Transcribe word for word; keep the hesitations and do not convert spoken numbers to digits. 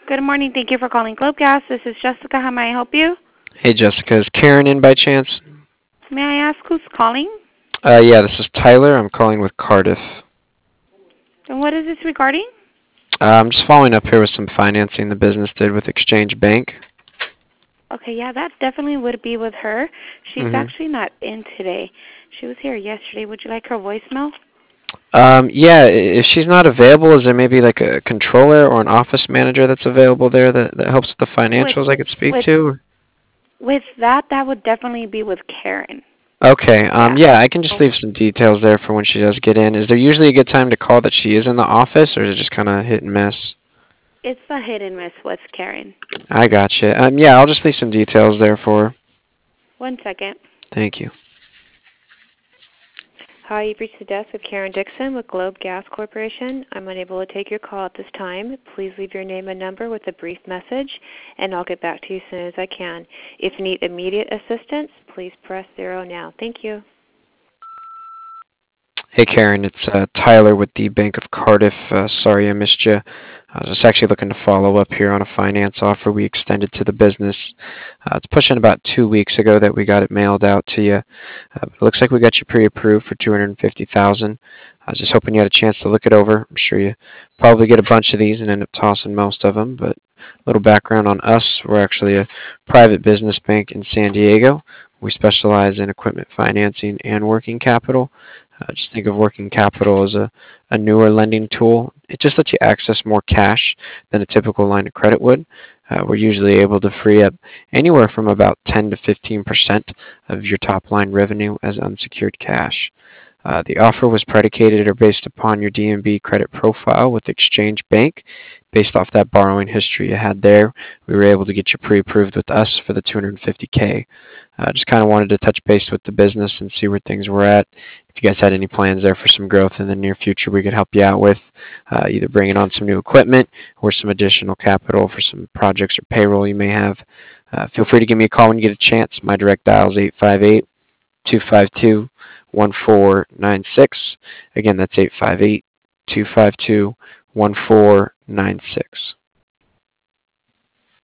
Good morning. Thank you for calling Globe Gas. This is Jessica. How may I help you? Hey, Jessica. Is Karen in by chance? May I ask who's calling? Uh, yeah, this is Tyler. I'm calling with Cardiff. And what is this regarding? Uh, I'm just following up here with some financing the business did with Exchange Bank. Okay, yeah, that definitely would be with her. She's Mm-hmm. actually not in today. She was here yesterday. Would you like her voicemail? Um, yeah, i- if she's not available, is there maybe like a controller or an office manager that's available there that, that helps with the With financials I could speak with to? with that, that would definitely be with Karen. Okay, um, Yeah. yeah, I can just leave some details there for when she does get in. Is there usually a good time to call that she is in the office, or is it just kind of hit and miss? It's a hit and miss with Karen. I gotcha. Um, yeah, I'll just leave some details there for her. One second. Thank you. Hi, you've reached the desk of Karen Dixon with Globe Gas Corporation. I'm unable to take your call at this time. Please leave your name and number with a brief message, and I'll get back to you as soon as I can. If you need immediate assistance, please press zero now. Thank you. Hey Karen, it's uh, Tyler with the Bank of Cardiff. Uh, sorry I missed you. I was just actually looking to follow up here on a finance offer we extended to the business. Uh, it's pushing about two weeks ago that we got it mailed out to you. Uh, it looks like we got you pre-approved for two hundred fifty thousand dollars. I was just hoping you had a chance to look it over. I'm sure you probably get a bunch of these and end up tossing most of them, but a little background on us. We're actually a private business bank in San Diego. We specialize in equipment financing and working capital. Uh, just think of working capital as a, a newer lending tool. It just lets you access more cash than a typical line of credit would. Uh, we're usually able to free up anywhere from about ten to fifteen percent of your top line revenue as unsecured cash. Uh, the offer was predicated or based upon your D N B credit profile with Exchange Bank. Based off that borrowing history you had there, we were able to get you pre-approved with us for the two hundred fifty K. Uh, just kind of wanted to touch base with the business and see where things were at. If you guys had any plans there for some growth in the near future we could help you out with, uh, either bringing on some new equipment or some additional capital for some projects or payroll you may have. Uh, feel free to give me a call when you get a chance. My direct dial is eight five eight, two five two, one four nine six. Again, that's eight five eight, two five two, one four nine six.